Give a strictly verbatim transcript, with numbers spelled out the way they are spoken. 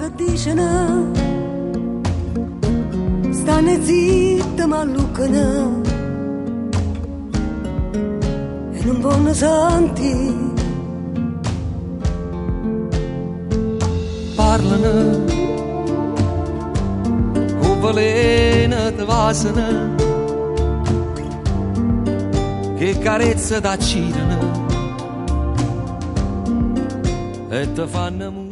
che dicono, stanno zitti ma lucano e non vogliono sentire. Parlano con veleno di vasana che carezza t'accidano e ti fanno